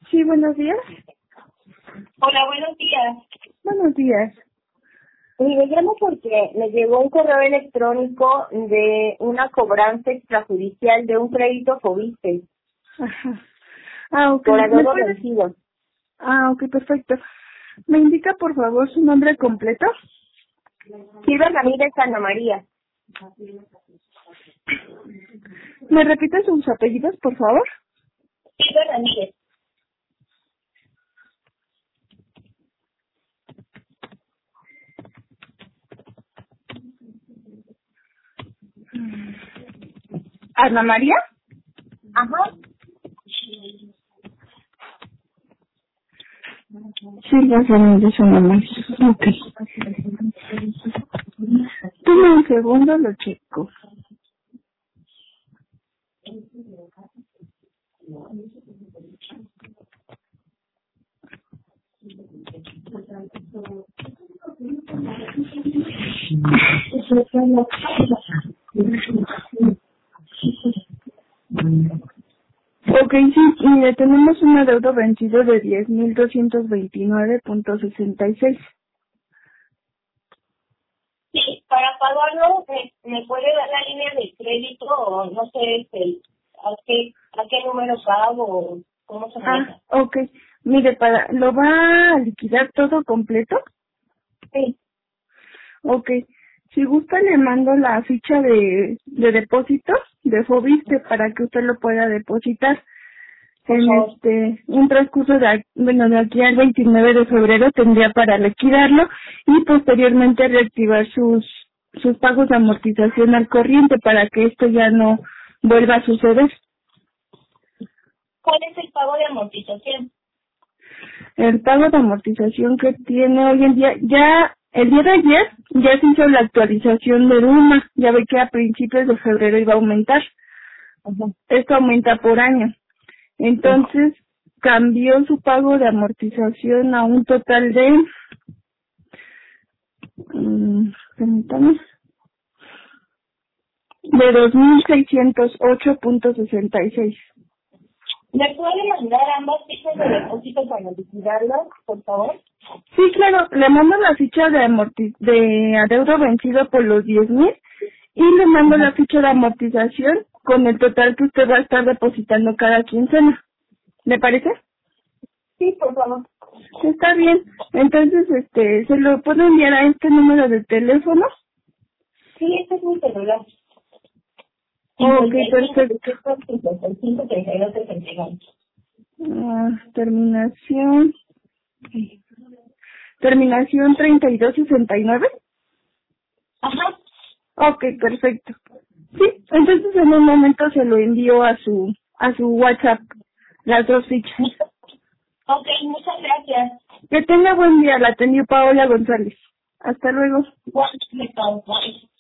Sí, buenos días. Hola, buenos días. Buenos días. Me llamo porque me llegó un correo electrónico de una cobranza extrajudicial de un crédito Fobiste Ajá. Ok. por ¿Me adeudo puede? vencido. Ok, perfecto. ¿Me indica, por favor, su nombre completo? Silvia Ramírez Ana María. ¿Me repite sus apellidos, por favor? Silvia Ramírez. ¿Ana María? Ajá. Silvia Ramírez Ana María. Ok. Dime un segundo, lo checo. Ok, sí, mire, tenemos un adeudo vencido de 10,229,66. Sí, para pagarlo, ¿me puede dar la línea de crédito o no sé a qué número pago o cómo se maneja? Ok. Mire, ¿lo va a liquidar todo completo? Sí, Ok. Si gusta, le mando la ficha de depósito de Fobiste para que usted lo pueda depositar. por En favor. un transcurso de aquí al 29 de febrero tendría para liquidarlo y posteriormente reactivar sus pagos de amortización al corriente para que esto ya no vuelva a suceder. ¿Cuál es el pago de amortización? El pago de amortización que tiene hoy en día, ya el día de ayer ya se hizo la actualización de Duma, ya ve que a principios de febrero iba a aumentar. Ajá. Esto aumenta por año. Entonces cambió su pago de amortización a un total de, permítame, de 2,608,66. ¿Me puede mandar ambas fichas de depósito para liquidarlas, por favor? Sí, claro, le mando la ficha de adeudo vencido por los 10,000 y le mando la Ajá. ficha de amortización con el total que usted va a estar depositando cada quincena. ¿Le parece? Sí, por favor. Sí, está bien. Entonces, se lo puedo enviar a este número de teléfono. Sí, este es mi celular. Ok, 55 perfecto. 55 32 69. Terminación 3269. Ajá. Ok, perfecto. Sí, entonces en un momento se lo envío a su WhatsApp, las dos fichas. Ok, muchas gracias. Que tenga buen día, la atendió Paola González. Hasta luego. Bye.